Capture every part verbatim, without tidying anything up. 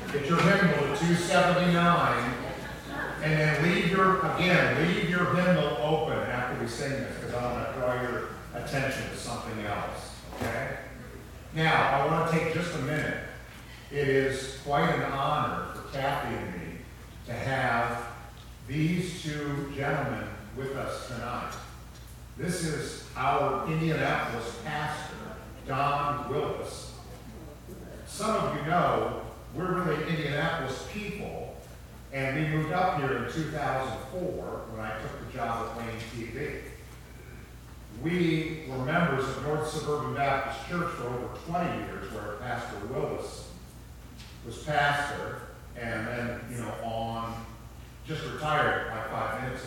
Get your hymnal to two seventy-nine, and then leave your, again, leave your hymnal open after we sing this, because I want to draw your attention to something else, okay? Now, I want to take just a minute. It is quite an honor for Kathy and me to have these two gentlemen with us tonight. This is our Indianapolis pastor, Don Willis. Some of you know we're really Indianapolis people, and we moved up here in two thousand four when I took the job at Wayne T V. We were members of North Suburban Baptist Church for over twenty years, where Pastor Willis was pastor, and then, you know, on, just retired like five minutes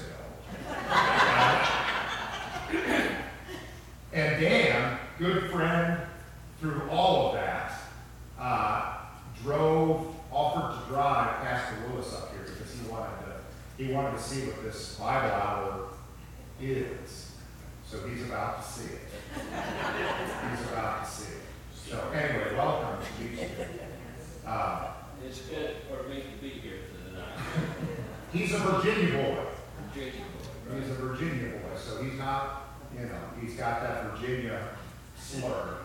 ago. And Dan, good friend through all of that, uh, drove, offered to drive Pastor Willis up here because he wanted to, he wanted to see what this Bible hour is. So he's about to see it. He's about to see it. So anyway, welcome to you. Uh, it's good for me to be here tonight. He's a Virginia boy. Virginia boy, right? He's a Virginia boy, so he's not, you know, he's got that Virginia slur.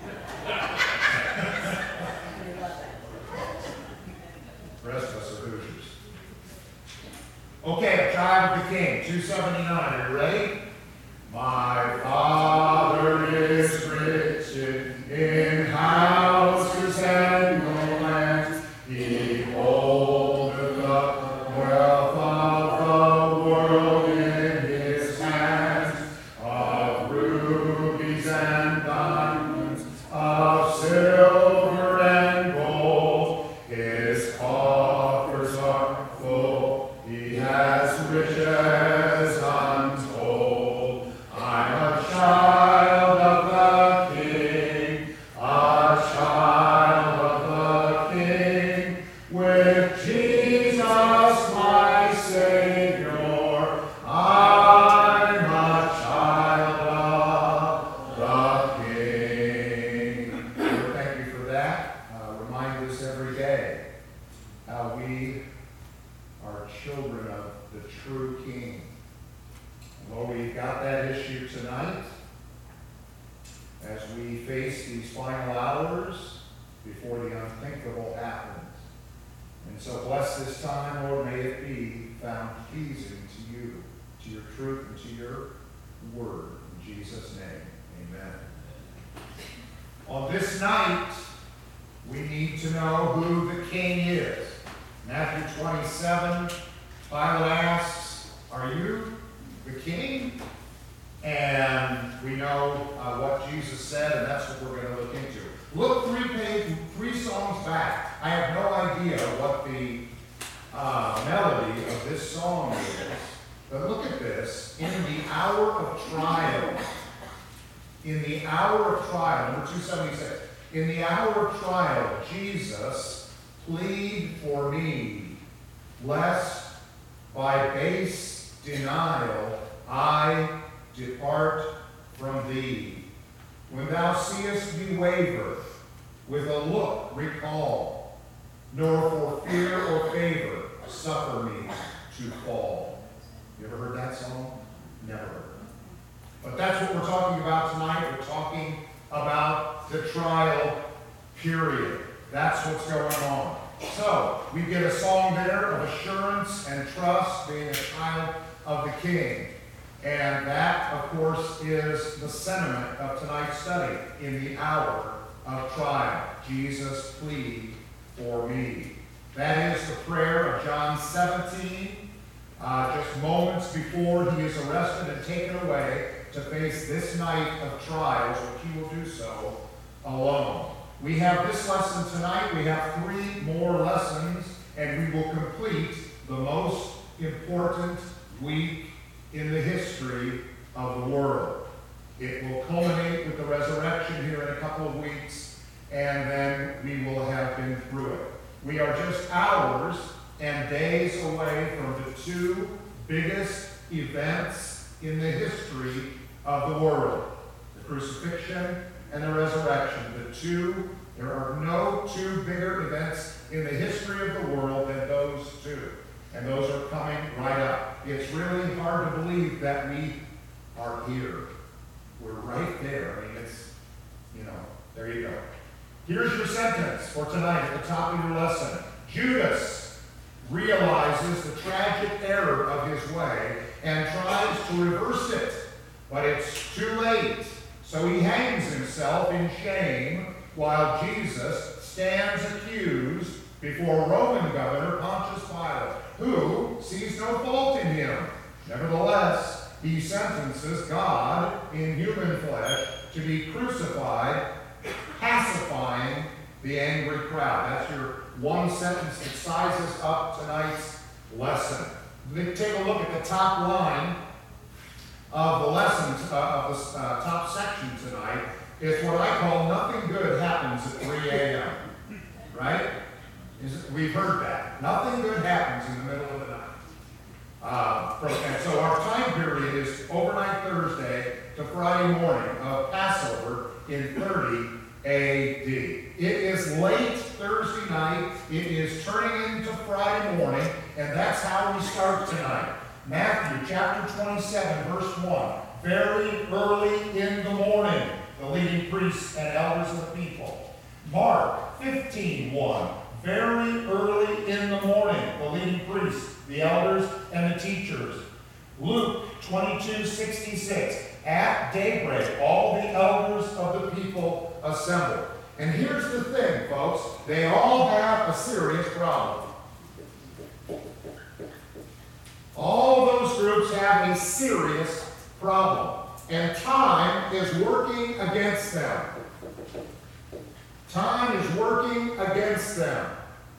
The rest of us are Hoosiers. Okay, Child of the King, two seventy-nine. Are you ready? My Father is rich in houses and lands. He holdeth up wealth of the world in his hands, of rubies and diamonds, of silver and gold. His coffers are full. He has riches untold. I'm a child of the King, a child of the King, with Jesus my Savior. I'm a child of the King. Lord, thank you for that. Uh, remind us every day how we are children of the true King. Well, we've got that issue tonight as we face these final hours before the unthinkable happens. And so bless this time, Lord, may it be found pleasing to you, to your truth, and to your word. In Jesus' name, amen. On this night, we need to know who the King is. Matthew twenty-seven, Bible asks, are you the King? And we know uh, what Jesus said, and that's what we're going to look into. Look three pages, three songs back. I have no idea what the uh, melody of this song is, but look at this. In the hour of trial, in the hour of trial, number two seventy-six, in the hour of trial, Jesus, plead for me, lest by base denial I depart from thee. When thou seest me waver, with a look recall, nor for fear or favor suffer me to fall. You ever heard that song? Never. But that's what we're talking about tonight. We're talking about the trial period. That's what's going on. So, we get a song there of assurance and trust, being a child of the King. And that, of course, is the sentiment of tonight's study. In the hour of trial, Jesus, plead for me. That is the prayer of John seventeen, uh, just moments before he is arrested and taken away to face this night of trials, which he will do so alone. We have this lesson tonight. We have three more lessons, and we will complete the most important week in the history of the world. It will culminate with the resurrection here in a couple of weeks, and then we will have been through it. We are just hours and days away from the two biggest events in the history of the world: the crucifixion and the resurrection. The two, there are no two bigger events in the history of the world than those two. And those are coming right up. It's really hard to believe that we are here. We're right there. I mean, it's, you know, there you go. Here's your sentence for tonight at the top of your lesson. Judas realizes the tragic error of his way and tries to reverse it, but it's too late. So he hangs himself in shame while Jesus stands accused before Roman Governor Pontius Pilate, who sees no fault in him. Nevertheless, he sentences God in human flesh to be crucified, pacifying the angry crowd. That's your one sentence that sizes up tonight's lesson. Take a look at the top line of the lessons, uh, of the uh, top section tonight. It's what I call nothing good happens at three a m Right? Is, we've heard that. Nothing good happens in the middle of the night. Uh, and so our time period is overnight Thursday to Friday morning of Passover in thirty A D. It is late Thursday night. It is turning into Friday morning, and that's how we start tonight. Matthew chapter twenty-seven, verse one. Very early in the morning, the leading priests and elders of the people. Mark fifteen one. Very early in the morning, the leading priests, the elders, and the teachers. Luke twenty-two sixty-six. At daybreak, all the elders of the people assembled. And here's the thing, folks. They all have a serious problem. All those groups have a serious problem. And time is working against them. Time is working against them.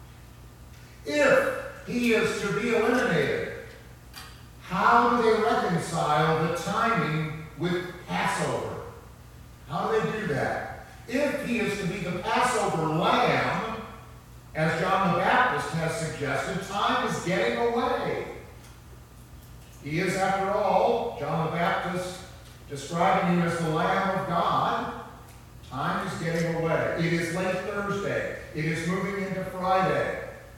If he is to be eliminated, how do they reconcile the timing with Passover? How do they do that? If he is to be the Passover lamb, as John the Baptist has suggested, time is getting away. He is, after all, John the Baptist describing him as the Lamb of God. Time is getting away. It is late Thursday. It is moving into Friday.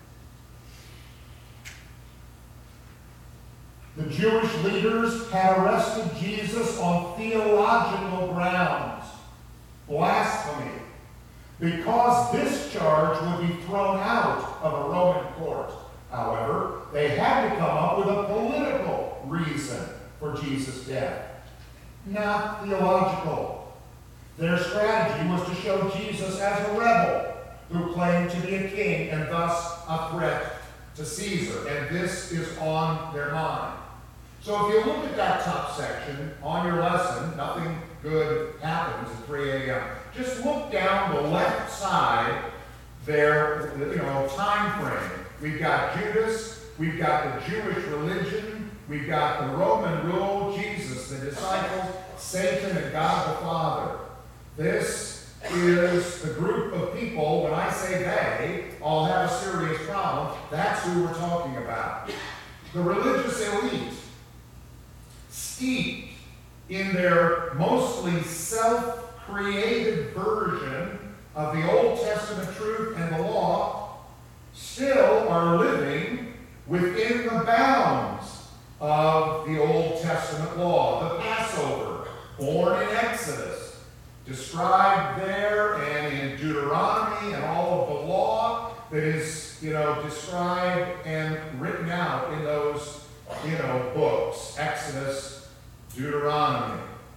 The Jewish leaders had arrested Jesus on theological grounds, blasphemy, because this charge would be thrown out of a Roman court. However, they had to come up with a political reason for Jesus' death, not theological. Their strategy was to show Jesus as a rebel who claimed to be a king and thus a threat to Caesar. And this is on their mind. So if you look at that top section on your lesson, nothing good happens at three a m Just look down the left side there, you know, time frame. We've got Judas, we've got the Jewish religion, we've got the Roman rule, Jesus, the disciples, Satan, and God the Father. This is the group of people, when I say they, all have a serious problem, that's who we're talking about. The religious elite, steeped in their mostly self-created version of the Old Testament truth and the law, still are living within the bounds of the Old Testament law. The Passover, born in Exodus, described there and in Deuteronomy and all of the law that is, you know, described and written out in those, you know, books, Exodus, Deuteronomy.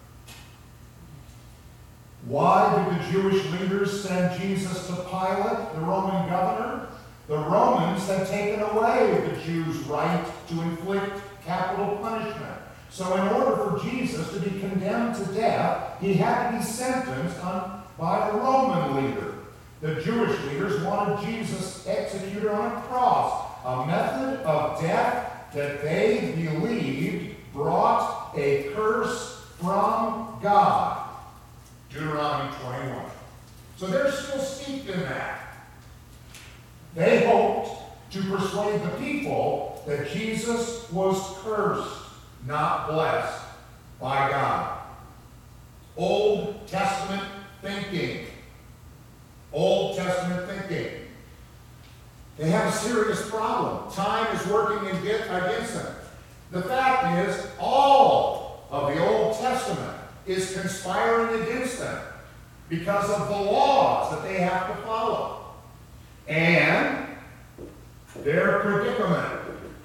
Why did the Jewish leaders send Jesus to Pilate, the Roman governor? The Romans had taken away the Jews' right to inflict capital punishment. So in order for Jesus to be condemned to death, he had to be sentenced on, by a Roman leader. The Jewish leaders wanted Jesus executed on a cross, a method of death that they believed brought a curse from God. Deuteronomy twenty-one. So they're still steeped in that. They hoped to persuade the people that Jesus was cursed, not blessed by God. Old Testament thinking. Old Testament thinking. They have a serious problem. Time is working against them. The fact is, all of the Old Testament is conspiring against them because of the laws that they have to follow. And their predicament.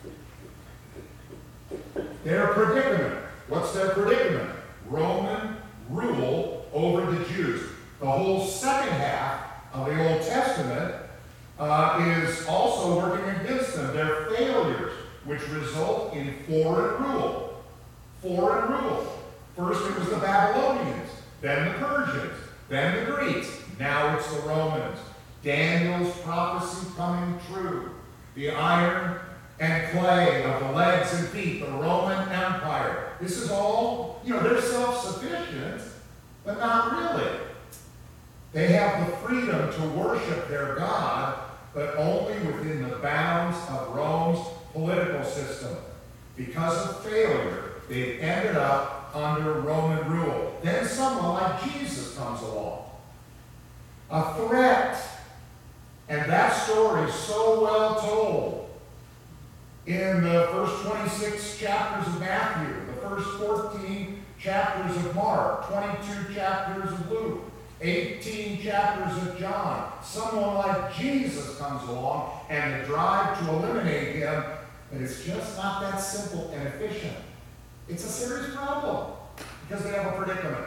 Their predicament. What's their predicament? Roman rule over the Jews. The whole second half of the Old Testament uh, is also working against them. Their failures, which result in foreign rule. Foreign rule. First it was the Babylonians, then the Persians, then the Greeks. Now it's the Romans. Daniel's prophecy coming true. The iron and clay of the legs and feet, the Roman Empire. This is all, you know, they're self-sufficient, but not really. They have the freedom to worship their God, but only within the bounds of Rome's political system. Because of failure, they've ended up under Roman rule. Then someone like Jesus comes along. A threat. And that story is so well told in the first twenty-six chapters of Matthew, the first fourteen chapters of Mark, twenty-two chapters of Luke, eighteen chapters of John. Someone like Jesus comes along, and the drive to eliminate him, but it's just not that simple and efficient. It's a serious problem because they have a predicament.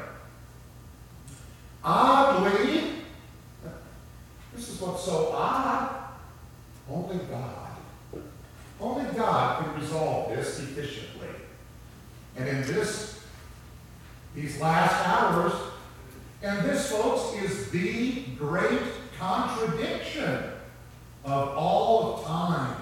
Oddly, this is what's so odd. Only God. Only God can resolve this efficiently. And in this, these last hours, and this, folks, is the great contradiction of all of time.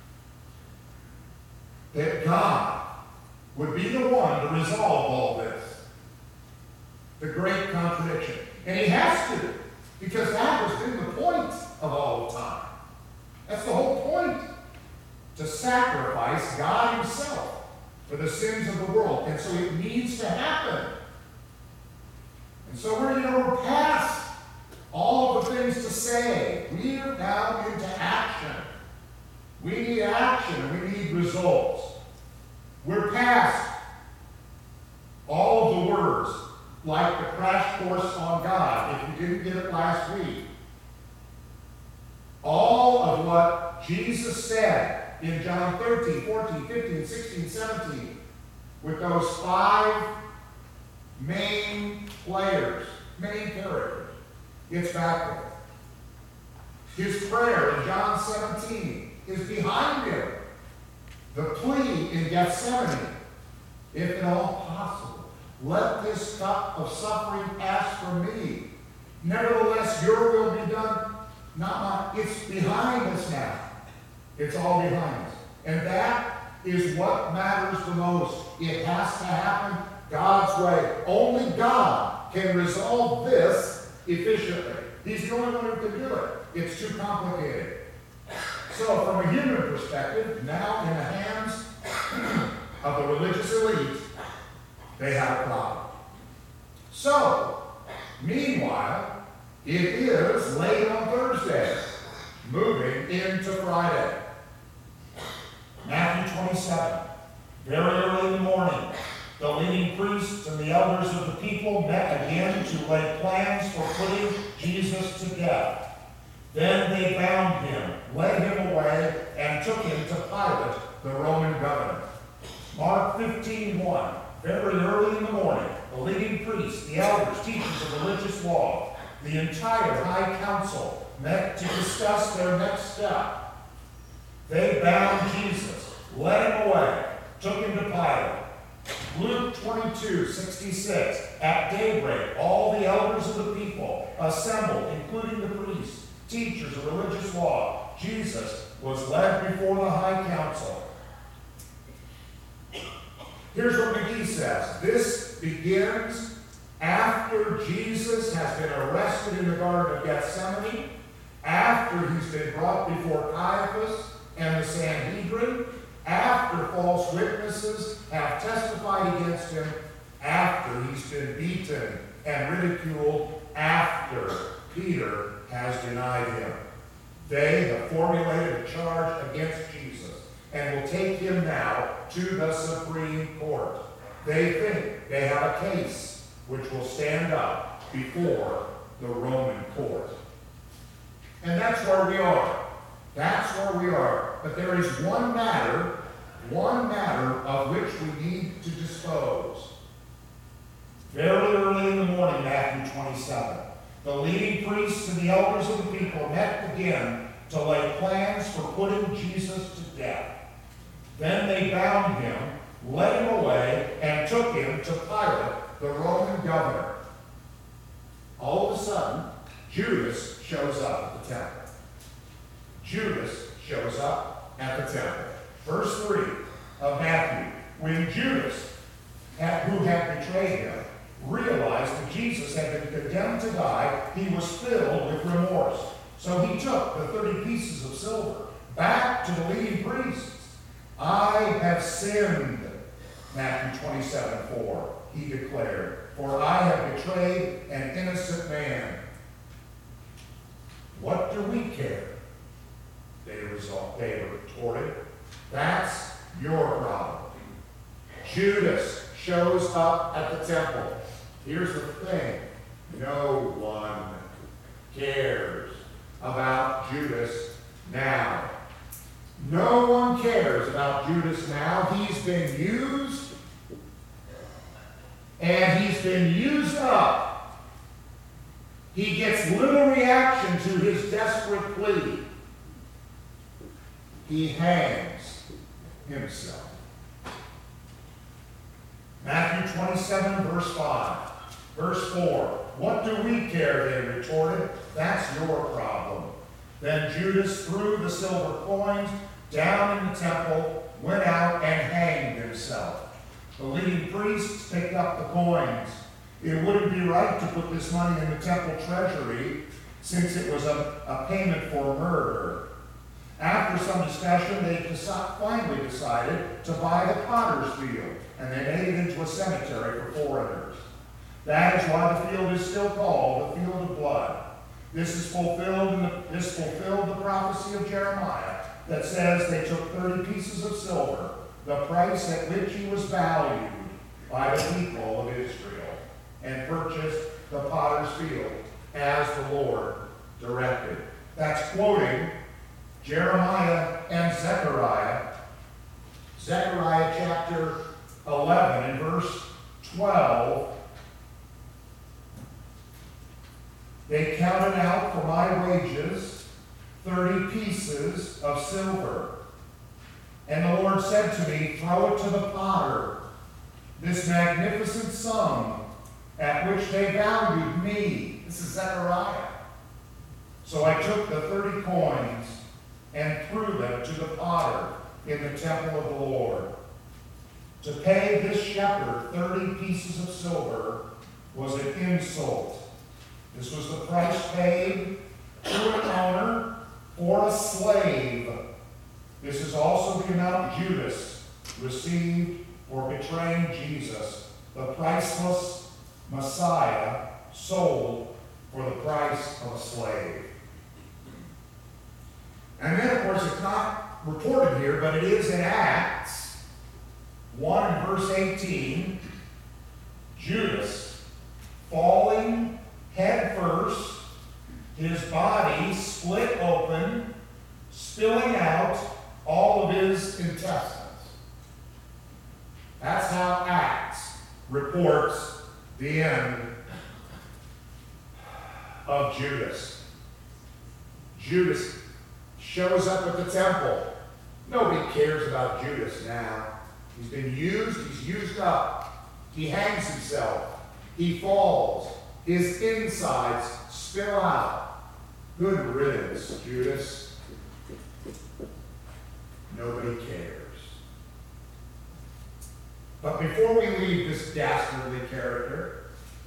That God would be the one to resolve all this. The great contradiction. And he has to, because that has been the point of all of time. That's the whole point. To sacrifice God himself for the sins of the world. And so it needs to happen. And so we're, you know, we're past all of the things to say. We're now into action. We need action. We need results. We're past all of the words like the crash course on God, if you didn't get it last week. All of what Jesus said in John thirteen, fourteen, fifteen, sixteen, seventeen, with those five main players, main characters, it's back there. His prayer in John seventeen is behind him. The plea in Gethsemane, if at all possible, let this cup of suffering pass from me. Nevertheless, your will be done, not mine. It's behind us now. It's all behind us. And that is what matters the most. It has to happen God's way. Only God can resolve this efficiently. He's the only one who can do it. It's too complicated. So from a human perspective, now in the hands of the religious elite, they have a problem. So, meanwhile, it is late on Thursday, moving into Friday. Matthew twenty-seven. Very early in the morning, the leading priests and the elders of the people met again to lay plans for putting Jesus to death. Then they bound him, led him away, and took him to Pilate, the Roman governor. Mark fifteen one. Very early in the morning, the leading priests, the elders, teachers of religious law, the entire high council met to discuss their next step. They bound Jesus, led him away, took him to Pilate. Luke twenty-two, sixty-six. At daybreak, all the elders of the people assembled, including the priests, teachers of religious law. Jesus was led before the high council. Here's what McGee says. This begins after Jesus has been arrested in the Garden of Gethsemane, after he's been brought before Caiaphas and the Sanhedrin, after false witnesses have testified against him, after he's been beaten and ridiculed, after Peter has denied him. They have formulated a charge against Jesus and will take him now to the Supreme Court. They think they have a case which will stand up before the Roman court. And that's where we are. That's where we are. But there is one matter, one matter of which we need to dispose. Very early in the morning, Matthew twenty-seven, the leading priests and the elders of the people met again to lay plans for putting Jesus to death. Then they bound him, led him away, and took him to Pilate, the Roman governor. All of a sudden, Judas shows up at the temple. Judas shows up at the temple. Verse three of Matthew. When Judas, who had betrayed him, realized that Jesus had been condemned to die, he was filled with remorse. So he took the thirty pieces of silver back to the leading priests. I have sinned, Matthew twenty-seven four, he declared, for I have betrayed an innocent man. What do we care? They, result, they retorted. That's your problem. Judas shows up at the temple. Here's the thing. No one cares about Judas now. No one cares about Judas now. He's been used, and he's been used up. He gets little reaction to his desperate plea. He hangs himself. Matthew twenty-seven, verse five. Verse four. What do we care? They retorted. That's your problem. Then Judas threw the silver coins down in the temple, went out, and hanged himself. The leading priests picked up the coins. It wouldn't be right to put this money in the temple treasury since it was a, a payment for murder. After some discussion, they deci- finally decided to buy the potter's field, and they made it into a cemetery for foreigners. That is why the field is still called the Field of Blood. This is fulfilled in the, this fulfilled the prophecy of Jeremiah that says they took thirty pieces of silver, the price at which he was valued by the people of Israel, and purchased the potter's field as the Lord directed. That's quoting Jeremiah and Zechariah. Zechariah chapter eleven and verse twelve. They counted out for my wages thirty pieces of silver. And the Lord said to me, throw it to the potter, this magnificent sum at which they valued me. This is Zechariah. So I took the thirty coins and threw them to the potter in the temple of the Lord. To pay this shepherd thirty pieces of silver was an insult. This was the price paid to an owner for a slave. This is also the amount Judas received for betraying Jesus, the priceless Messiah sold for the price of a slave. And then, of course, it's not reported here, but it is in Acts one and verse eighteen. Judas, falling head first, his body split open, spilling out all of his intestines. That's how Acts reports the end of Judas. Judas shows up at the temple. Nobody cares about Judas now. He's been used, he's used up. He hangs himself. He falls. His insides spill out. Good riddance, Judas. Nobody cares. But before we leave this dastardly character,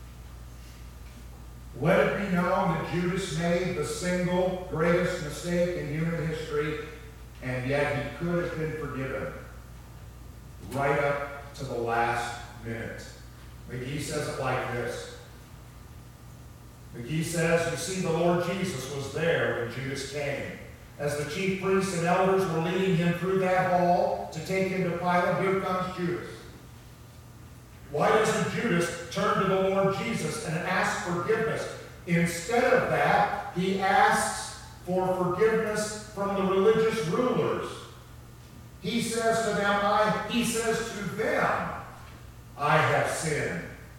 let it be known that Judas made the single greatest mistake in human history, and yet he could have been forgiven right up to the last minute. McGee says it like this. McGee says, you see, the Lord Jesus was there when Judas came. As the chief priests and elders were leading him through that hall to take him to Pilate, here comes Judas. Why doesn't Judas turn to the Lord Jesus and ask forgiveness? Instead of that, he asks for forgiveness from the religious rulers. He says to them, I, he says to them, I have sinned.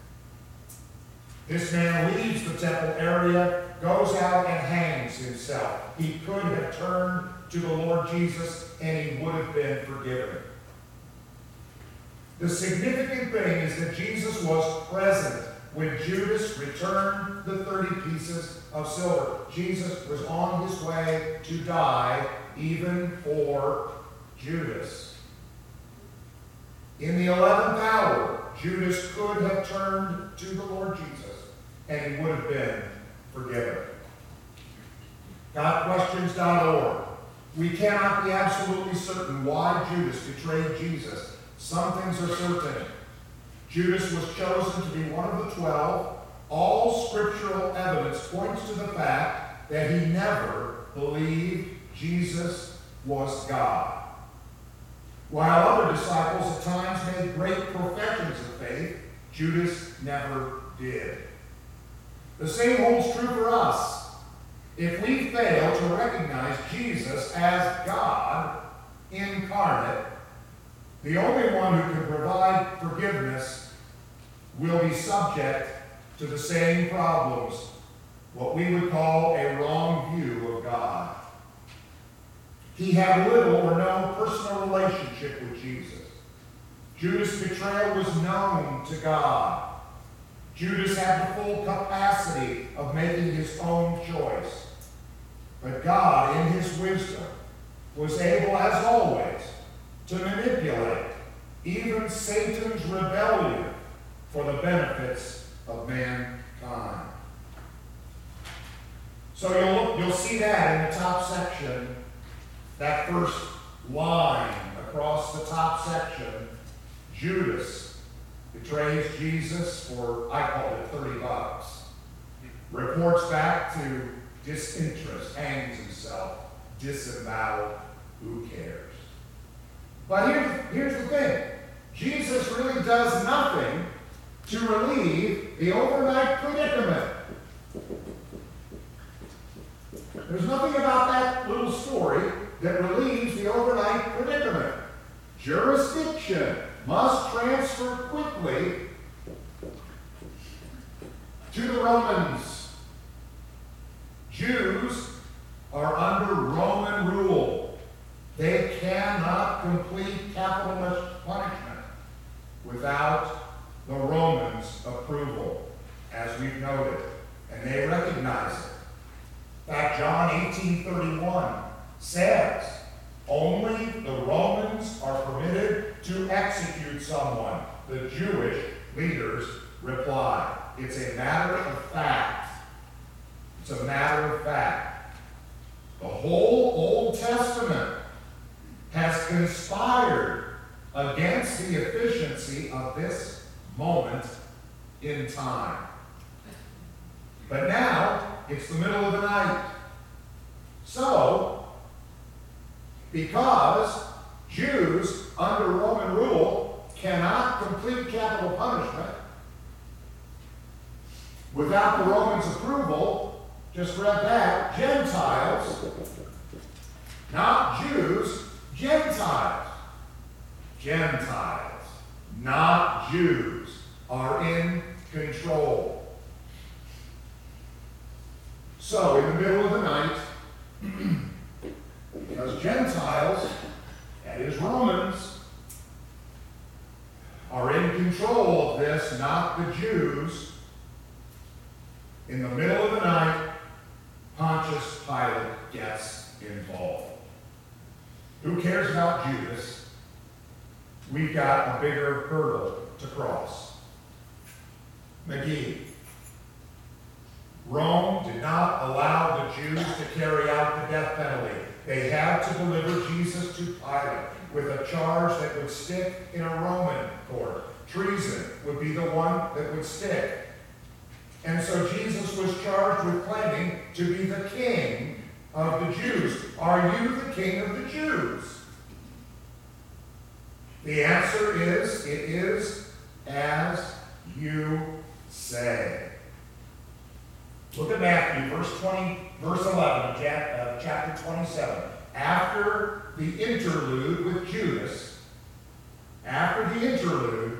This man leaves the temple area, goes out and hangs himself. He could have turned to the Lord Jesus and he would have been forgiven. The significant thing is that Jesus was present when Judas returned the thirty pieces of silver. Jesus was on his way to die even for Judas. In the eleventh hour, Judas could have turned to the Lord Jesus and he would have been forgiven. God Questions dot org. We cannot be absolutely certain why Judas betrayed Jesus. Some things are certain. Judas was chosen to be one of the twelve. All scriptural evidence points to the fact that he never believed Jesus was God. While other disciples at times made great professions of faith, Judas never did. The same holds true for us. If we fail to recognize Jesus as God incarnate, the only one who can provide forgiveness will be subject to the same problems, what we would call a wrong view of God. He had little or no personal relationship with Jesus. Judas' betrayal was known to God. Judas had the full capacity of making his own choice. But God, in his wisdom, was able, as always, to manipulate even Satan's rebellion for the benefits of mankind. So you'll, look, you'll see that in the top section, that first line across the top section. Judas betrays Jesus for, I call it thirty bucks. Reports back to disinterest, hangs himself, disavowed, who cares? But here's, here's the thing. Jesus really does nothing to relieve the overnight predicament. There's nothing about that little story that relieves the overnight predicament. Jurisdiction must transfer quickly to the Romans. Jews are under Roman rule. They cannot complete capital punishment without the Romans' approval, as we've noted, and they recognize it. In fact, John eighteen thirty-one says, only the Romans are permitted to execute someone. The Jewish leaders reply. It's a matter of fact. It's a matter of fact. The whole Old Testament has conspired against the efficiency of this moment in time. But now, it's the middle of the night. So, because Jews under Roman rule cannot complete capital punishment without the Romans' approval, just read that, Gentiles, not Jews, Gentiles, Gentiles, not Jews, are in control. So, in the middle of the night, because Gentiles, that is Romans, are in control of this, not the Jews, in the middle of the night, Pontius Pilate gets involved. Who cares about Judas? We've got a bigger hurdle to cross. McGee. Rome did not allow the Jews to carry out the death penalty. They had to deliver Jesus to Pilate with a charge that would stick in a Roman court. Treason would be the one that would stick. And so Jesus was charged with claiming to be the king of the Jews? Are you the king of the Jews? The answer is, it is as you say. Look at Matthew, verse twenty, verse eleven of chapter twenty-seven. After the interlude with Judas, after the interlude,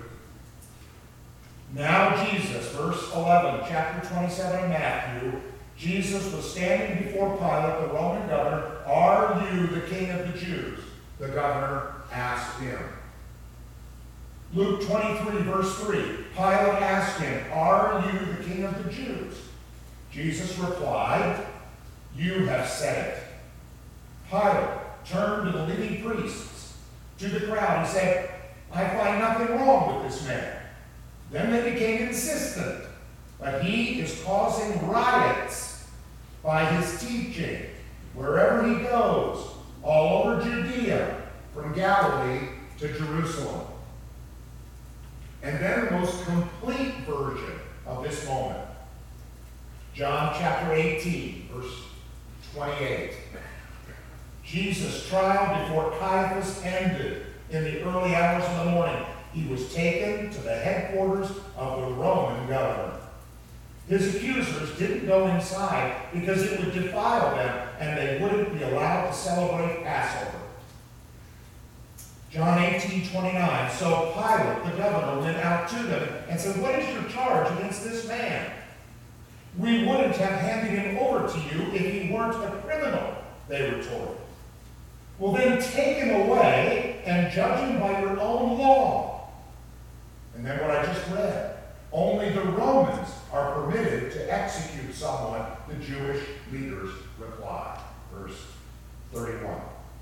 now Jesus, verse eleven, chapter twenty-seven of Matthew, Jesus was standing before Pilate, the Roman governor. Are you the king of the Jews? The governor asked him. Luke twenty-three, verse three, Pilate asked him, are you the king of the Jews? Jesus replied, you have said it. Pilate turned to the leading priests, to the crowd, and said, I find nothing wrong with this man. Then they became insistent, but he is causing riots by his teaching wherever he goes, all over Judea, from Galilee to Jerusalem. And then the most complete version of this moment. John chapter eighteen, verse twenty-eight. Jesus' trial before Caiaphas ended in the early hours of the morning. He was taken to the headquarters of the Roman governor. His accusers didn't go inside because it would defile them and they wouldn't be allowed to celebrate Passover. John eighteen, twenty-nine. So Pilate, the governor, went out to them and said, what is your charge against this man? We wouldn't have handed him over to you if he weren't a criminal, they retorted. Well, then take him away and judge him by your own law. And then what I just read. Only the Romans are permitted to execute someone, the Jewish leaders replied. Verse thirty-one.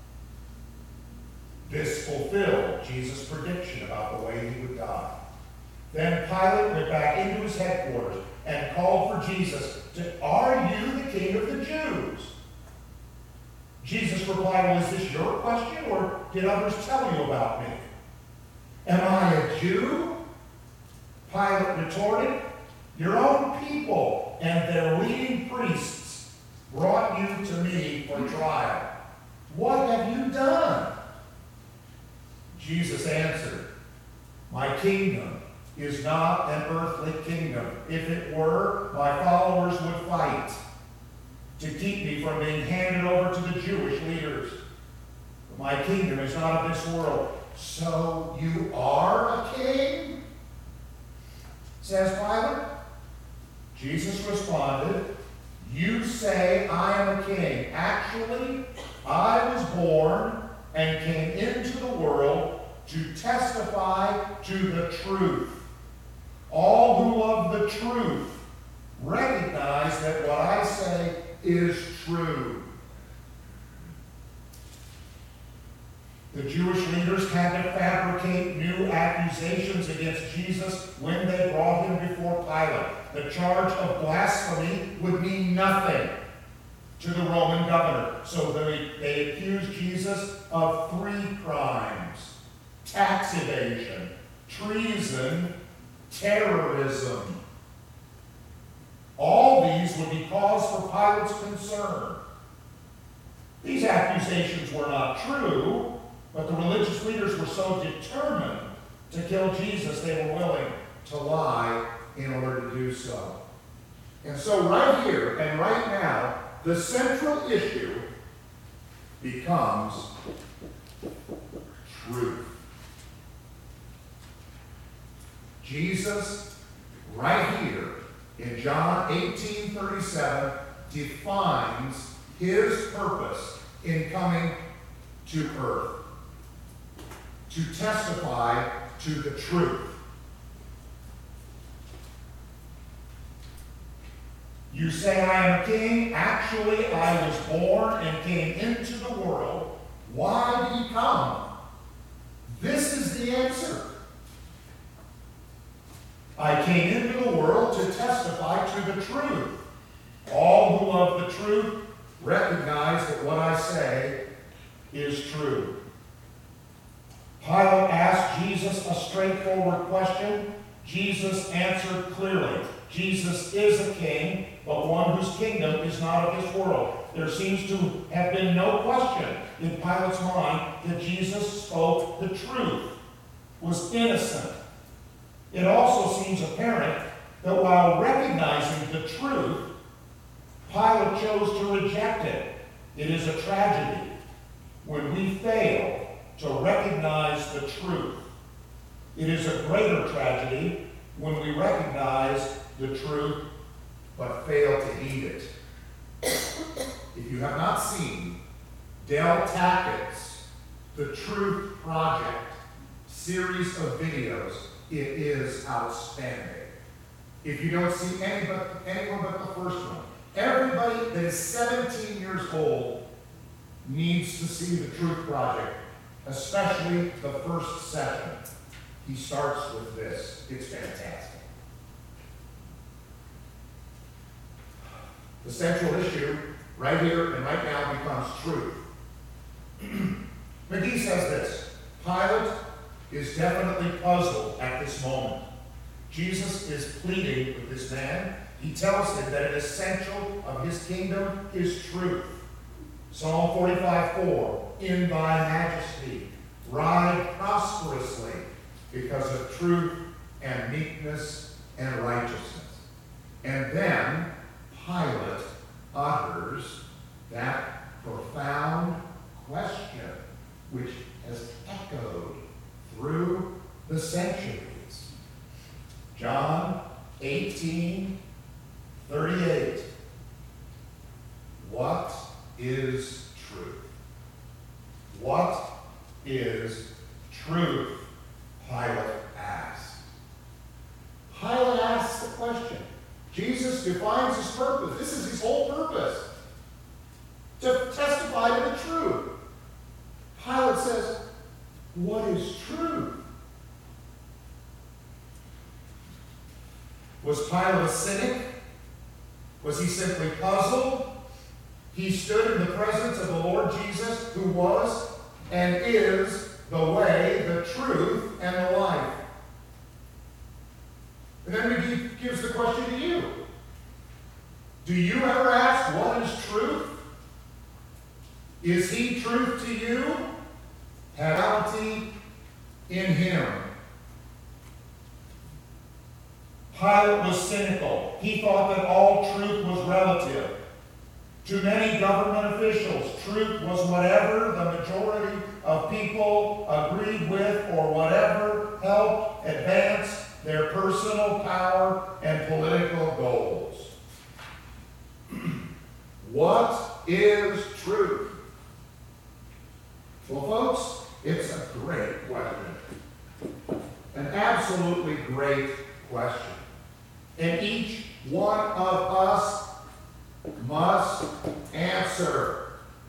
This fulfilled Jesus' prediction about the way he would die. Then Pilate went back into his headquarters and called for Jesus to, are you the king of the Jews? Jesus replied, well, is this your question, or did others tell you about me? Am I a Jew? Pilate retorted, your own people and their leading priests brought you to me for trial. What have you done? Jesus answered, my kingdom is not an earthly kingdom. If it were, my followers would fight to keep me from being handed over to the Jewish leaders. But my kingdom is not of this world. So you are a king? Says Pilate. Jesus responded, you say I am a king. Actually, I was born and came into the world to testify to the truth. All who love the truth recognize that what I say is true. The Jewish leaders had to fabricate new accusations against Jesus when they brought him before Pilate. The charge of blasphemy would mean nothing to the Roman governor. So they, they accused Jesus of three crimes: tax evasion, treason, terrorism. All these would be cause for Pilate's concern. These accusations were not true, but the religious leaders were so determined to kill Jesus, they were willing to lie in order to do so. And so right here and right now, the central issue becomes truth. Jesus, right here in John eighteen thirty-seven, defines his purpose in coming to earth, to testify to the truth. You say I am a king. Actually, I was born and came into the world. Why did he come? This is the answer. I came into the world to testify to the truth. All who love the truth recognize that what I say is true. Pilate asked Jesus a straightforward question. Jesus answered clearly. Jesus is a king, but one whose kingdom is not of this world. there seems to have been no question in Pilate's mind that Jesus spoke the truth, was innocent. It also seems apparent that while recognizing the truth, Pilate chose to reject it. It is a tragedy when we fail to recognize the truth. It is a greater tragedy when we recognize the truth but fail to heed it. If you have not seen Del Tackett's The Truth Project series of videos, it is outstanding. If you don't see any but, anyone but the first one, everybody that is seventeen years old needs to see The Truth Project, especially the first session. He starts with this. It's fantastic. The central issue right here and right now becomes truth. McGee says this: Pilate is definitely puzzled at this moment. Jesus is pleading with this man. He tells him that an essential of his kingdom is truth. Psalm forty-five four, in thy majesty, ride prosperously because of truth and meekness and righteousness. And then Pilate utters that profound question which has echoed through the centuries. John eighteen thirty-eight. What is truth? What is truth? Pilate asked. Pilate asks the question. Jesus defines his purpose. This is his whole purpose. To testify to the truth. Pilate says, what is truth? Was Pilate a cynic? Was he simply puzzled? He stood in the presence of the Lord Jesus, who was and is the way, the truth, and the life. And then he gives the question to you. Do you ever ask, what is truth? Is he truth to you? Reality in him. Pilate was cynical. He thought that all truth was relative. To many government officials, truth was whatever the majority of people agreed with or whatever helped advance their personal power and political goals. What is truth? Well, folks, it's a great question. An absolutely great question. And each one of us must answer.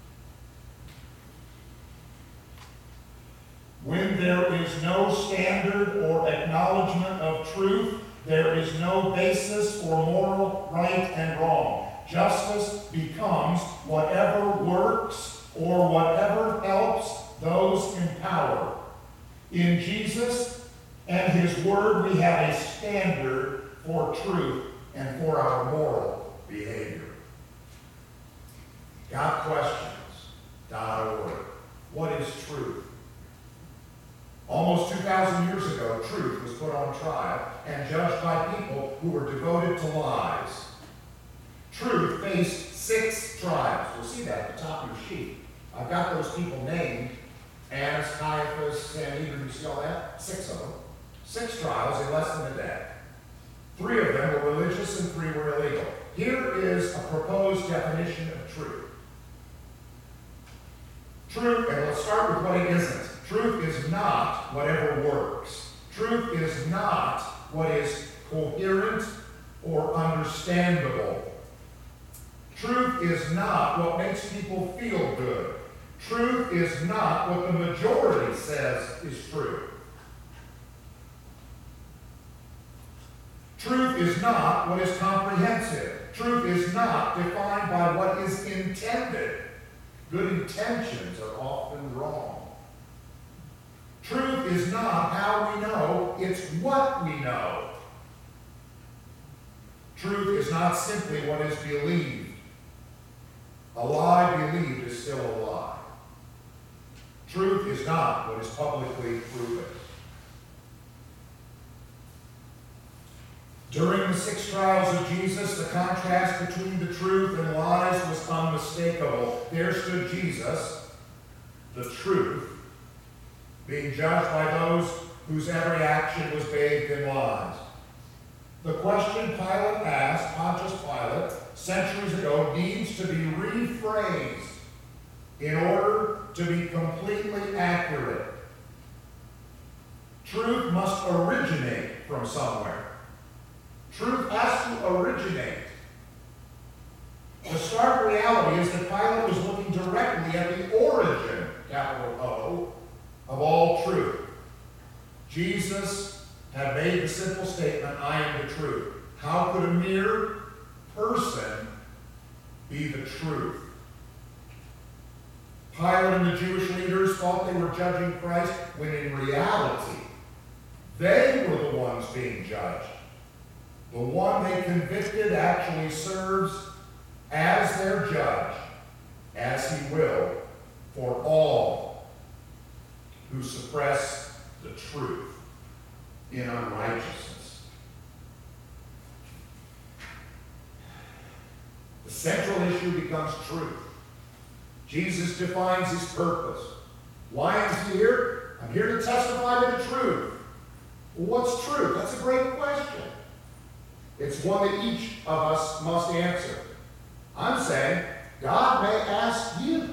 When there is no standard or acknowledgement of truth, there is no basis for moral right and wrong. Justice becomes whatever works or whatever helps those in power. In Jesus and his word, we have a standard for truth and for our moral behavior. got questions dot org. What is truth? Almost two thousand years ago, truth was put on trial and judged by people who were devoted to lies. Truth faced six trials. You'll see that at the top of your sheet. I've got those people named: Annas, Caiaphas, Sanhedrin. You see all that? Six of them. Six trials in less than a day. Three of them were religious and three were illegal. Here is a proposed definition of truth. Truth, and let's start with what it isn't. Truth is not whatever works. Truth is not what is coherent or understandable. Truth is not what makes people feel good. Truth is not what the majority says is true. Truth is not what is comprehensive. Truth is not defined by what is intended. Good intentions are often wrong. Truth is not how we know, it's what we know. Truth is not simply what is believed. A lie believed is still a lie. Truth is not what is publicly proven. During the six trials of Jesus, the contrast between the truth and lies was unmistakable. There stood Jesus, the truth, being judged by those whose every action was bathed in lies. The question Pilate asked, Pontius Pilate, centuries ago, needs to be rephrased in order to be completely accurate. Truth must originate from somewhere. Truth has to originate. The stark reality is that Pilate was looking directly at the origin, capital O, of all truth. Jesus had made the simple statement, I am the truth. How could a mere person be the truth? Pilate and the Jewish leaders thought they were judging Christ, when in reality, they were the ones being judged. The one they convicted actually serves as their judge, as he will, for all who suppress the truth in unrighteousness. The central issue becomes truth. Jesus defines his purpose. Why is he here? I'm here to testify to the truth. Well, what's truth? That's a great question. It's one that each of us must answer. I'm saying God may ask you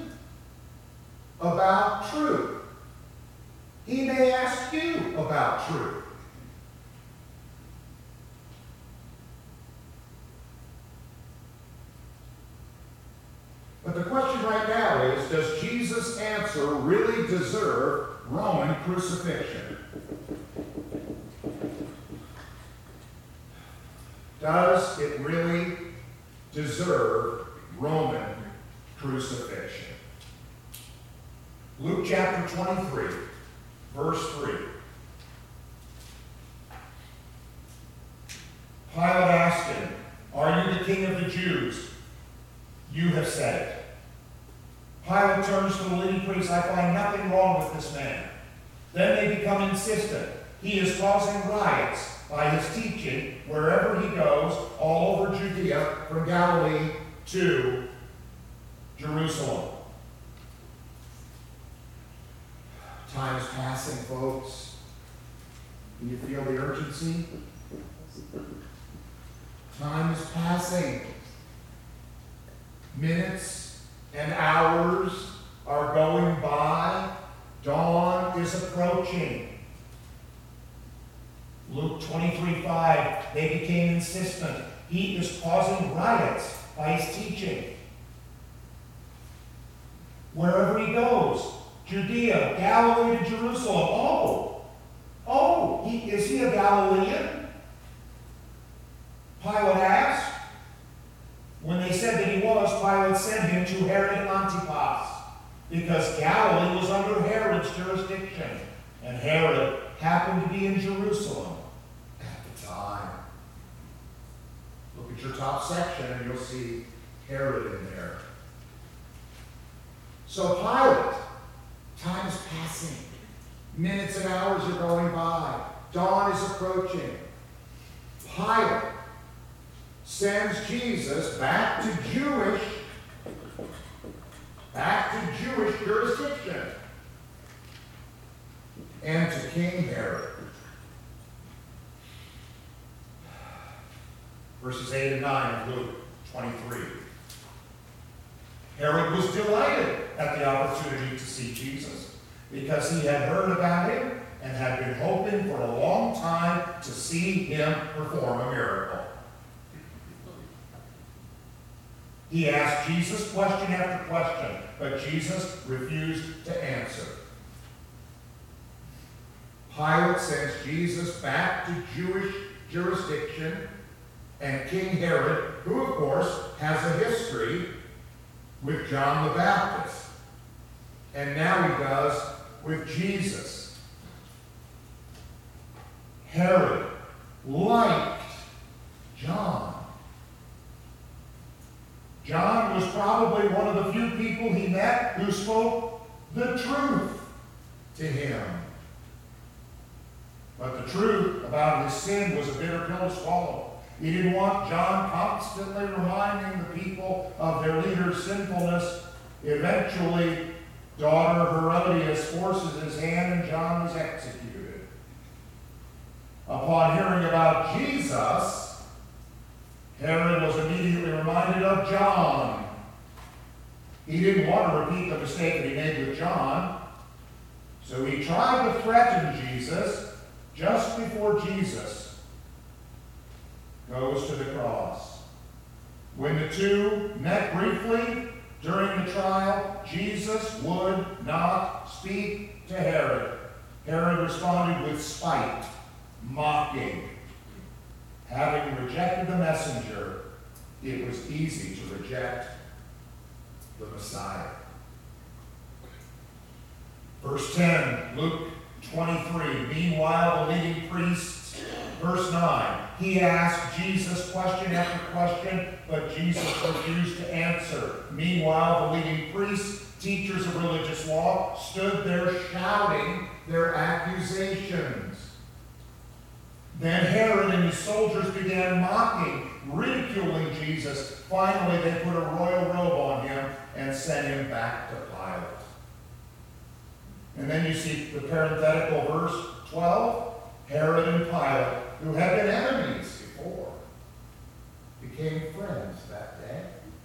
about truth. He may ask you about truth. But the question right now is, does Jesus' answer really deserve Roman crucifixion? Does it really deserve Roman crucifixion? Luke chapter twenty-three, verse three. Pilate asked him, are you the king of the Jews? You have said it. Pilate turns to the leading priests. I find nothing wrong with this man. Then they become insistent. He is causing riots by his teaching wherever he goes, all over Judea, from Galilee to Jerusalem. Time is passing, folks. Can you feel the urgency? Time is passing. Minutes and hours are going by. Dawn is approaching. Luke twenty-three five, they became insistent. He is causing riots by his teaching. Wherever he goes, Judea, Galilee to Jerusalem. Oh, oh, he, is he a Galilean? Pilate asked. When they said that he was, Pilate sent him to Herod Antipas, because Galilee was under Herod's jurisdiction, and Herod happened to be in Jerusalem at the time. Look at your top section and you'll see Herod in there. So Pilate, time is passing. Minutes and hours are going by. Dawn is approaching. Pilate sends Jesus back to Jewish, back to Jewish jurisdiction, and to King Herod. Verses eight and nine of Luke twenty-three. Herod was delighted at the opportunity to see Jesus because he had heard about him and had been hoping for a long time to see him perform a miracle. He asked Jesus question after question, but Jesus refused to answer. Pilate sends Jesus back to Jewish jurisdiction, and King Herod, who of course has a history with John the Baptist, and now he does with Jesus. Herod liked John. John was probably one of the who spoke the truth to him. But the truth about his sin was a bitter pill to swallow. He didn't want John constantly reminding the people of their leader's sinfulness. Eventually, daughter Herodias forces his hand and John was executed. Upon hearing about Jesus, Herod was immediately reminded of John. He didn't want to repeat the mistake that he made with John, so he tried to threaten Jesus just before Jesus goes to the cross. When the two met briefly during the trial, Jesus would not speak to Herod. Herod responded with spite, mocking. Having rejected the messenger, it was easy to reject the Messiah. Verse ten, Luke twenty-three. Meanwhile, the leading priests, verse nine, he asked Jesus question after question, but Jesus refused to answer. Meanwhile, the leading priests, teachers of religious law, stood there shouting their accusations. Then Herod and his soldiers began mocking, ridiculing Jesus. Finally, they put a royal robe on him and sent him back to Pilate. And then you see the parenthetical verse twelve. Herod and Pilate, who had been enemies before, became friends that day.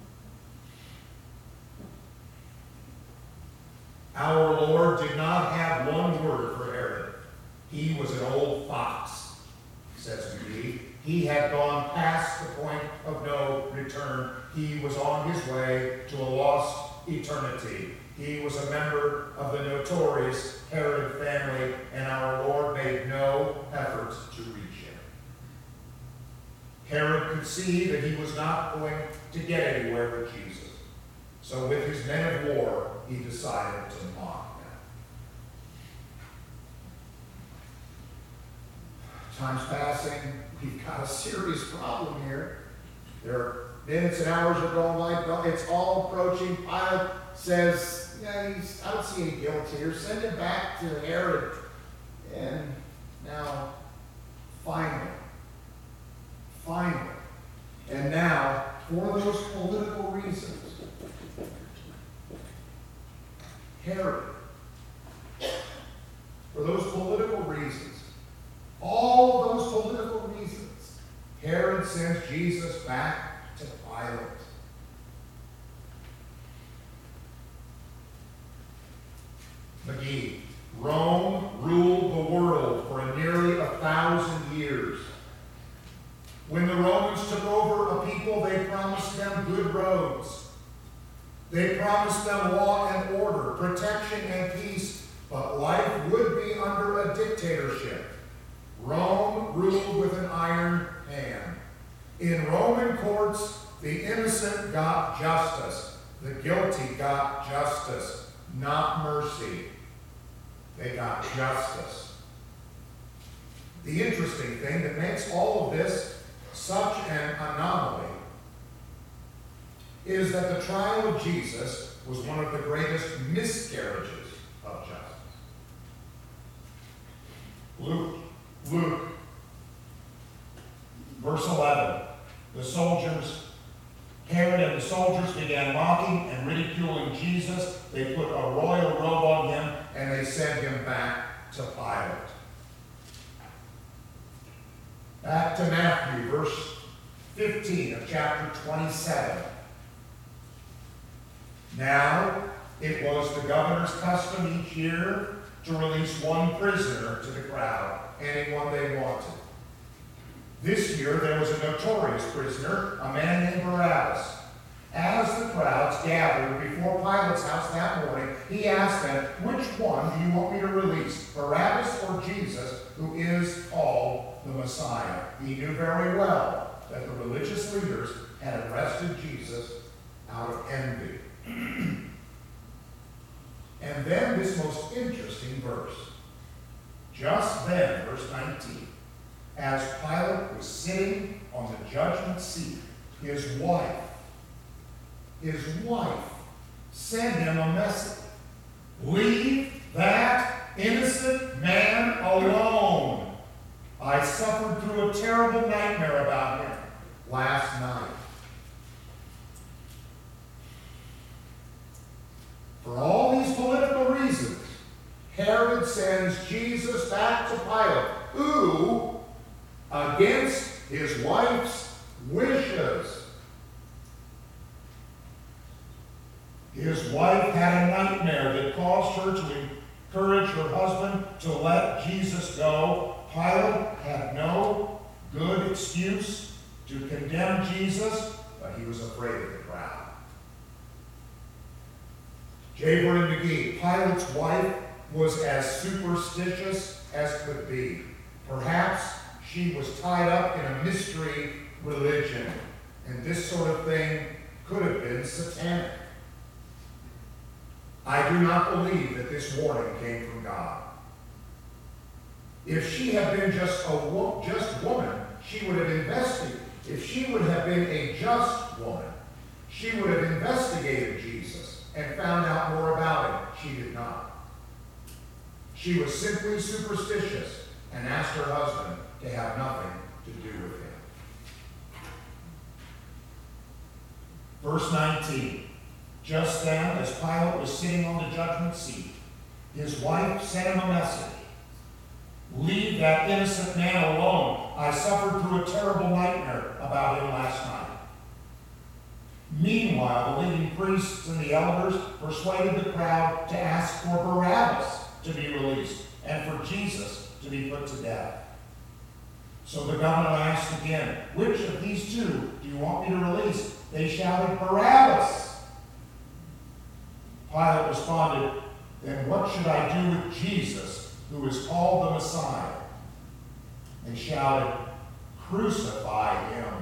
Our Lord did not have one word for Herod. He was an old fox, says we read. He had gone past the point of no return. He was on his way to a lost eternity. He was a member of the notorious Herod family, and our Lord made no effort to reach him. Herod could see that he was not going to get anywhere with Jesus. So with his men of war, he decided to mock them. Time's passing. We've got a serious problem here. There are minutes and hours are going by. It's all approaching. Pilate says, yeah, he's, I don't see any guilt here. Send him back to Herod. And now, finally, finally, and now, for those political reasons, Herod, for those political reasons, all those political reasons, Herod sends Jesus back to Pilate. McGee, Rome ruled the world for nearly a thousand years. When the Romans took over a people, they promised them good roads. They promised them law and order, protection and peace, but life would be under a dictatorship. Rome ruled with an iron hand. In Roman courts, the innocent got justice. The guilty got justice, not mercy. They got justice. The interesting thing that makes all of this such an anomaly is that the trial of Jesus was one of the greatest miscarriages of justice. Luke, Luke, verse eleven, the soldiers, Herod and the soldiers began mocking and ridiculing Jesus. They put a royal robe on him and they sent him back to Pilate. Back to Matthew, verse fifteen of chapter twenty-seven. Now, it was the governor's custom each year to release one prisoner to the crowd, anyone they wanted. This year, there was a notorious prisoner, a man named Barabbas. As the crowds gathered before Pilate's house that morning, he asked them, which one do you want me to release, Barabbas or Jesus, who is called the Messiah? He knew very well that the religious leaders had arrested Jesus out of envy. And then this most interesting verse. Just then, verse nineteen, as Pilate was sitting on the judgment seat, his wife, his wife send him a message. Leave that innocent man alone. I suffered through a terrible nightmare about him last night. For all these political reasons, Herod sends Jesus back to Pilate, who, against his wife's wishes, his wife had a nightmare that caused her to encourage her husband to let Jesus go. Pilate had no good excuse to condemn Jesus, but he was afraid of the crowd. Jaber and McGee, Pilate's wife was as superstitious as could be. Perhaps she was tied up in a mystery religion, and this sort of thing could have been satanic. I do not believe that this warning came from God. If she had been just a wo- just woman, she would have investigated. If she would have been a just woman, she would have investigated Jesus and found out more about him. She did not. She was simply superstitious and asked her husband to have nothing to do with him. Verse nineteen. Just then, as Pilate was sitting on the judgment seat, his wife sent him a message. Leave that innocent man alone. I suffered through a terrible nightmare about him last night. Meanwhile, the leading priests and the elders persuaded the crowd to ask for Barabbas to be released and for Jesus to be put to death. So the governor asked again, which of these two do you want me to release? They shouted, Barabbas. Pilate responded, then what should I do with Jesus, who is called the Messiah? They shouted, crucify him.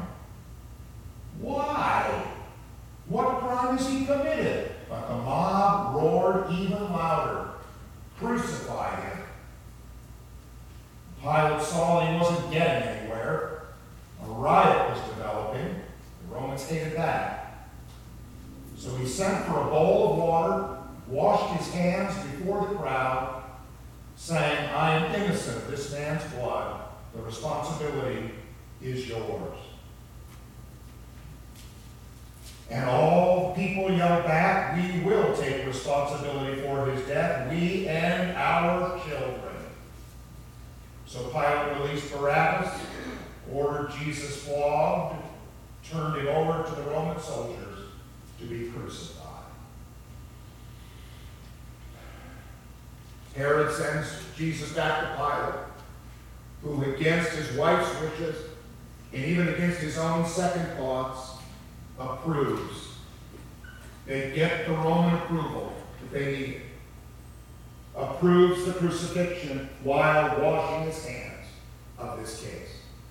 Why? What crime has he committed? But the mob roared even louder, crucify him. Pilate saw that he wasn't getting anywhere. A riot was developing. The Romans hated that. So he sent for a bowl of water, washed his hands before the crowd, saying, I am innocent of this man's blood. The responsibility is yours. And all the people yelled back, we will take responsibility for his death, we and our children. So Pilate released Barabbas, ordered Jesus flogged, turned him over to the Roman soldiers to be crucified. Herod sends Jesus back to Pilate, who against his wife's wishes, and even against his own second thoughts, approves. They get the Roman approval that they need. Approves the crucifixion while washing his hands of this case.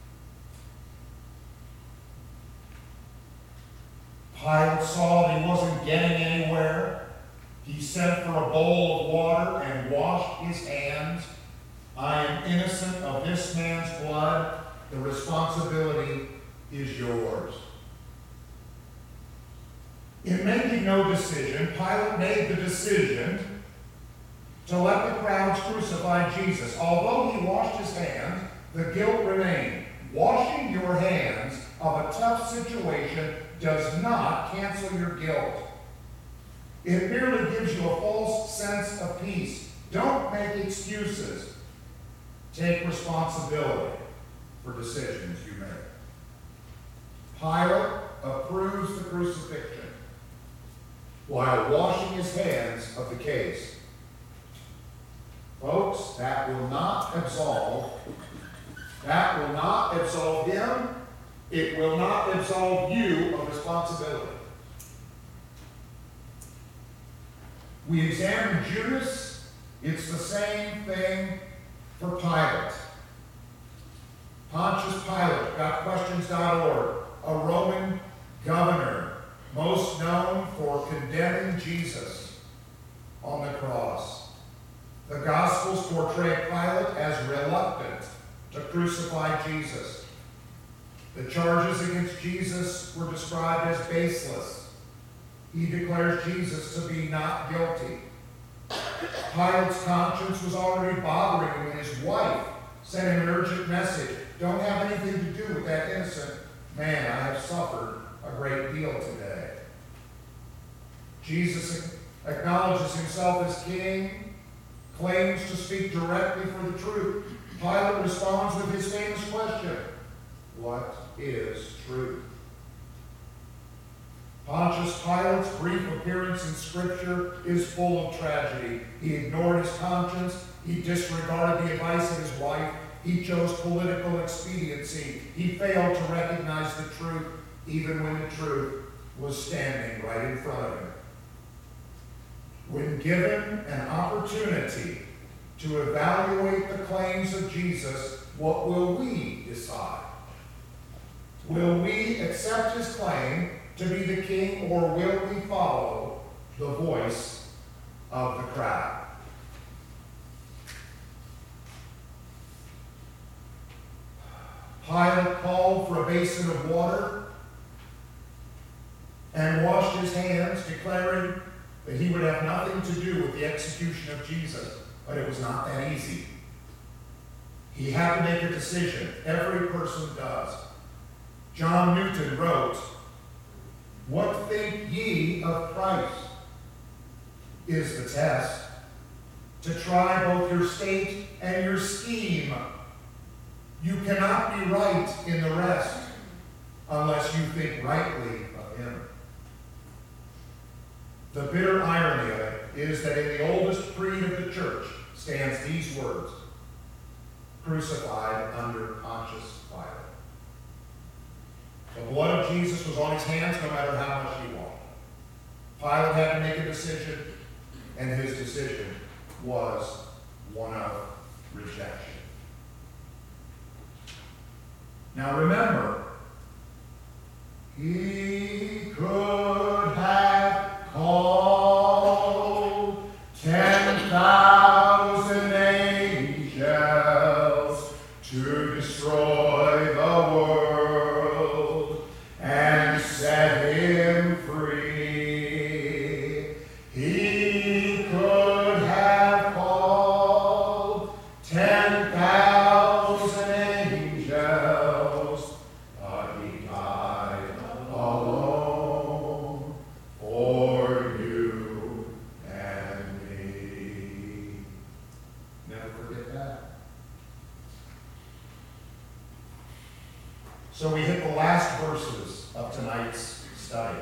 Pilate saw that he wasn't getting anywhere. He sent for a bowl of water and washed his hands. I am innocent of this man's blood. The responsibility is yours. In making no decision, Pilate made the decision to let the crowds crucify Jesus. Although he washed his hands, the guilt remained. Washing your hands of a tough situation does not cancel your guilt. It merely gives you a false sense of peace. Don't make excuses. Take responsibility for decisions you make. Pilate approves the crucifixion while washing his hands of the case. Folks, that will not absolve. That will not absolve him. It will not absolve you of responsibility. We examine Judas. It's the same thing for Pilate. Pontius Pilate, got questions dot org, a Roman governor, most known for condemning Jesus on the cross. The Gospels portray Pilate as reluctant to crucify Jesus. The charges against Jesus were described as baseless. he declares Jesus to be not guilty. Pilate's conscience was already bothering him when his wife sent him an urgent message. Don't have anything to do with that innocent man. I have suffered a great deal today. Jesus acknowledges himself as king, claims to speak directly for the truth. Pilate responds with his famous question, what is truth? Pontius Pilate's brief appearance in Scripture is full of tragedy. He ignored his conscience. He disregarded the advice of his wife. He chose political expediency. He failed to recognize the truth, even when the truth was standing right in front of him. When given an opportunity to evaluate the claims of Jesus, what will we decide? Will we accept his claim to be the king, or will we follow the voice of the crowd? Pilate called for a basin of water and washed his hands, declaring that he would have nothing to do with the execution of Jesus. But it was not that easy. He had to make a decision. Every person does. John Newton wrote, "What think ye of Christ? Is the test. To try both your state and your scheme. You cannot be right in the rest unless you think rightly of him." The bitter irony of it is that in the oldest creed of the church stands these words, crucified under Pontius Pilate. The blood of Jesus was on his hands no matter how much he walked. Pilate had to make a decision, and his decision was one of rejection. Now remember, he could have called ten thousand angels to destroy the world and set him free. He could have called ten thousand angels, but he died alone for you and me. Never forget that. So we hit the last verses of tonight's study.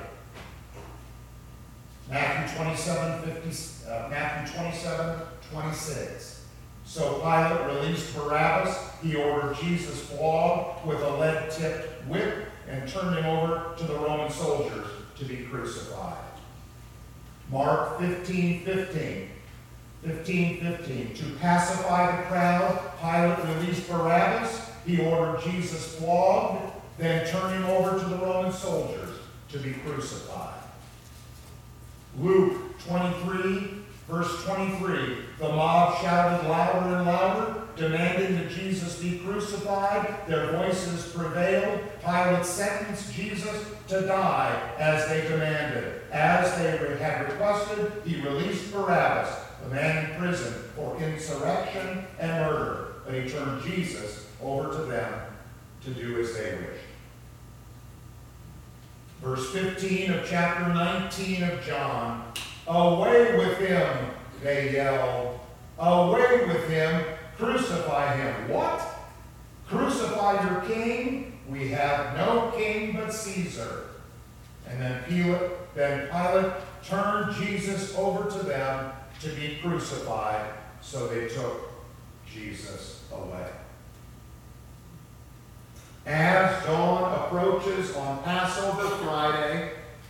Matthew twenty-seven, fifty, uh, Matthew twenty-seven, twenty-six. So Pilate released Barabbas. He ordered Jesus flogged with a lead-tipped whip and turned him over to the Roman soldiers to be crucified. Mark fifteen, fifteen. fifteen, fifteen. To pacify the crowd, Pilate released Barabbas. He ordered Jesus flogged, then turned him over to the Roman soldiers to be crucified. Luke twenty-three, verse twenty-three. The mob shouted louder and louder, demanding that Jesus be crucified. Their voices prevailed. Pilate sentenced Jesus to die as they demanded. As they had requested, he released Barabbas, the man in prison for insurrection and murder. But he turned Jesus over to them to do as they wished. Verse fifteen of chapter nineteen of John. Away with him, they yelled. Away with him, crucify him. What? Crucify your king? We have no king but Caesar. And then Pilate, then Pilate turned Jesus over to them to be crucified, so they took Jesus away. As dawn approaches on Passover Friday,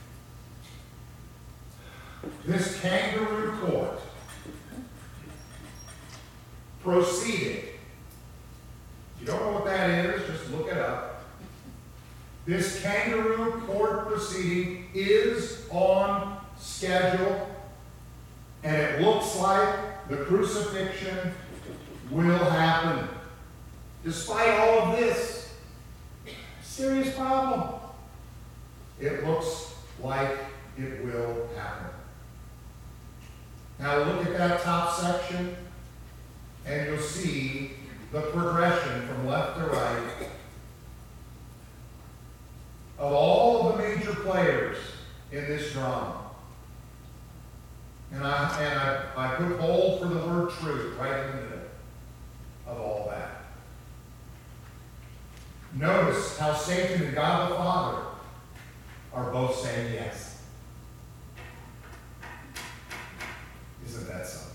this kangaroo court proceeded. You don't know what that is, just look it up. This kangaroo court proceeding is on schedule, and it looks like the crucifixion will happen. Despite all of this, serious problem. It looks like it will happen. Now look at that top section, and you'll see the progression from left to right of all of the major players in this drama. And I and I, I put bold for the word truth right in the middle of all that. Notice how Satan and God the Father are both saying yes. Isn't that something?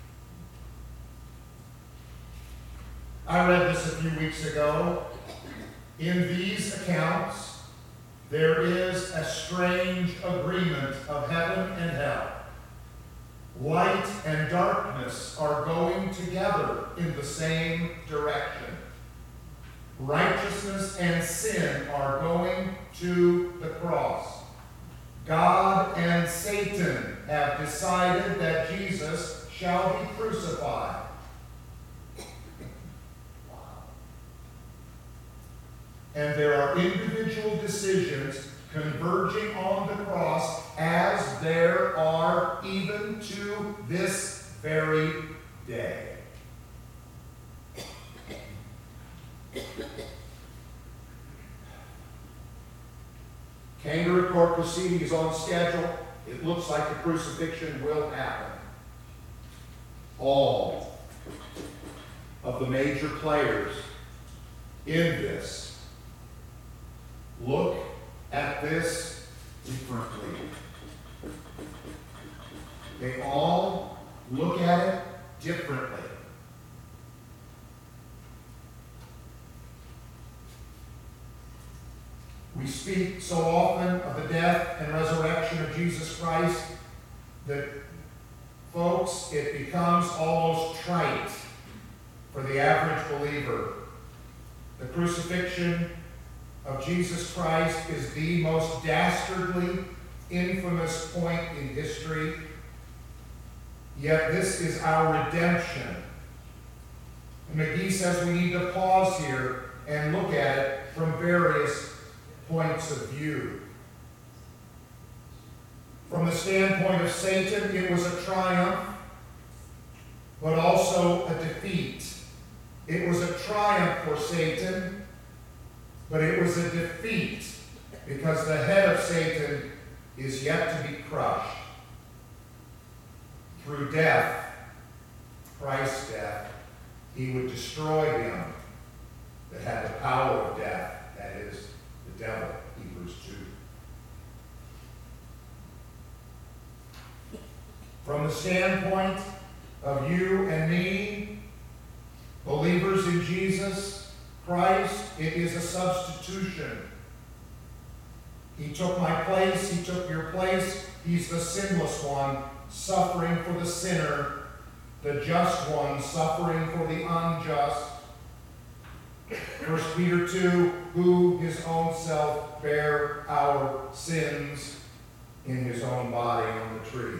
I read this a few weeks ago. In these accounts, there is a strange agreement of heaven and hell. Light and darkness are going together in the same direction. Righteousness and sin are going to the cross. God and Satan have decided that Jesus shall be crucified. And there are individual decisions converging on the cross, as there are even to this very day. Kangaroo court proceeding is on schedule. It looks like the crucifixion will happen. All of the major players in this look at this differently. They all look at it differently. We speak so often of the death and resurrection of Jesus Christ that, folks, it becomes almost trite for the average believer. The crucifixion of Jesus Christ is the most dastardly, infamous point in history. Yet this is our redemption. And McGee says we need to pause here and look at it from various points of view. From the standpoint of Satan, it was a triumph, but also a defeat. It was a triumph for Satan, but it was a defeat because the head of Satan is yet to be crushed. Through death, Christ's death, he would destroy him that had the power of death, that is, the devil, Hebrews two. From the standpoint of you and me, believers in Jesus Christ, it is a substitution. He took my place, he took your place. He's the sinless one, suffering for the sinner, the just one, suffering for the unjust. First Peter two, who his own self bare our sins in his own body on the tree.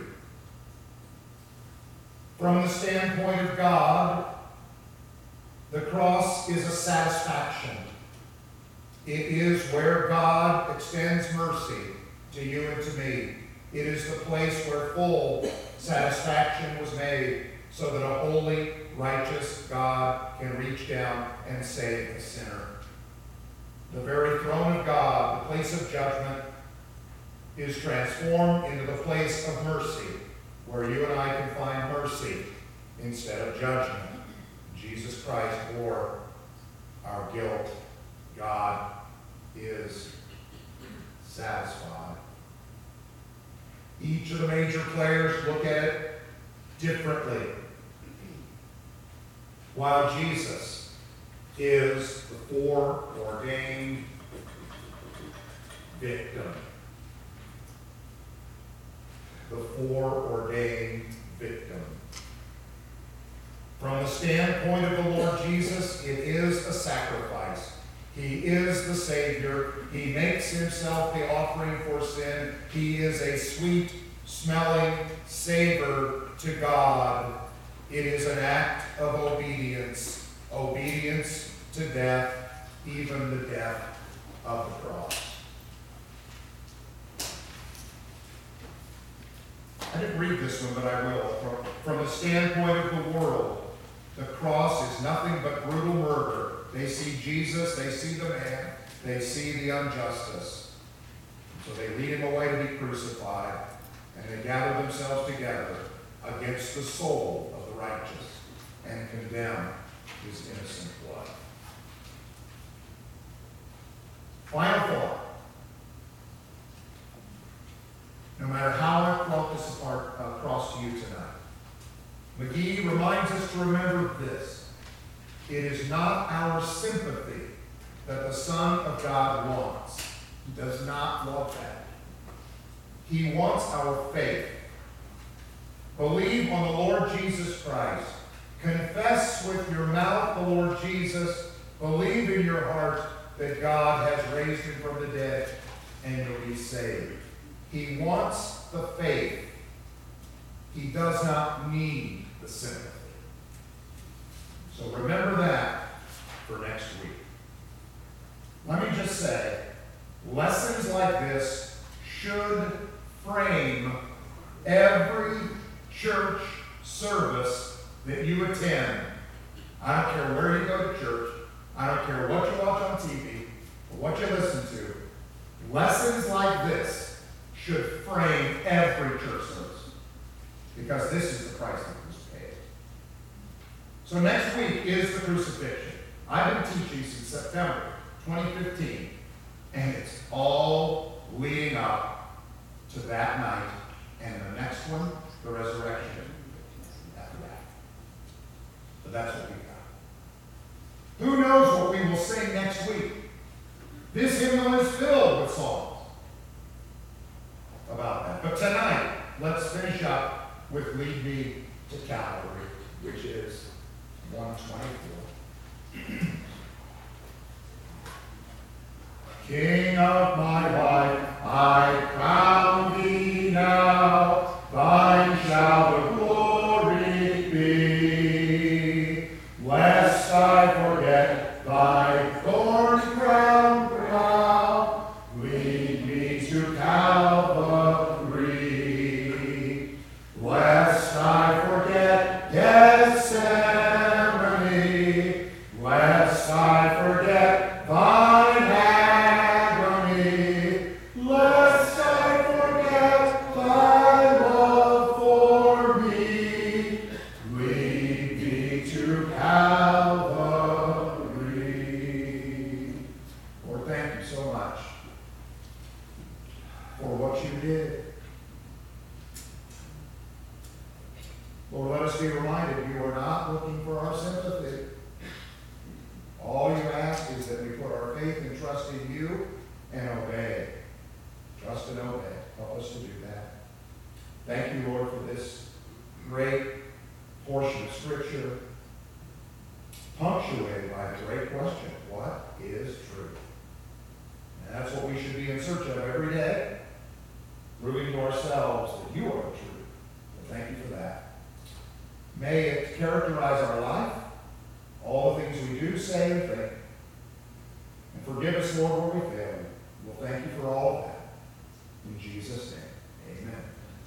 From the standpoint of God, the cross is a satisfaction. It is where God extends mercy to you and to me. It is the place where full satisfaction was made so that a holy, righteous God can reach down and save the sinner. The very throne of God, the place of judgment, is transformed into the place of mercy, where you and I can find mercy instead of judgment. Jesus Christ bore our guilt. God is satisfied. Each of the major players look at it differently. While Jesus is the foreordained victim. The foreordained victim. From the standpoint of the Lord Jesus, it is a sacrifice. He is the Savior. He makes himself the offering for sin. He is a sweet-smelling savor to God. It is an act of obedience. Obedience to death, even the death of the cross. didn't read this one, but I will. From, from the standpoint of the world, the cross is nothing but brutal murder. They see Jesus, they see the man, they see the injustice. So they lead him away to be crucified, and they gather themselves together against the soul of the righteous and condemn his innocent blood. Final thought. No matter how I brought this apart, uh, across to you tonight, McGee reminds us to remember this. It is not our sympathy that the Son of God wants. He does not want that. He wants our faith. Believe on the Lord Jesus Christ. Confess with your mouth the Lord Jesus. Believe in your heart that God has raised him from the dead, and you'll be saved. He wants the faith. He does not need the sympathy. So remember that for next week. Let me just say, lessons like this should frame every church service that you attend. I don't care where you go to church. I don't care what you watch on T V or what you listen to. Lessons like this should frame every church service, because this is the price that was paid. So next week is the crucifixion. I've been teaching since September twenty fifteen, and it's all leading up to that night, and the next one, the resurrection after that. But that's what we got. Who knows what we will sing next week? This hymnal is filled with songs about that. But tonight, let's finish up with Lead Me to Calvary, which is one twenty-four. King of my life, I crown thee now, thine shall the glory be. Lest I forget thy thorn crown brow, lead me to Calvary. Lest I forget Gethsemane, lest I forget thine agony, lest I forget thy love for me, lead me to Calvary. Lord, thank you so much for what you did. Lord, let us be reminded you are not looking for our sympathy. All you ask is that we put our faith and trust in you and obey. Trust and obey. Help us to do that. Thank you, Lord, for this great portion of Scripture, punctuated by the great question, what is truth? And that's what we should be in search of every day, proving to ourselves that you are the truth. So thank you for that. May it characterize our life, all the things we do, say, and think. And forgive us, Lord, where we fail. We'll thank you for all of that. In Jesus' name, amen.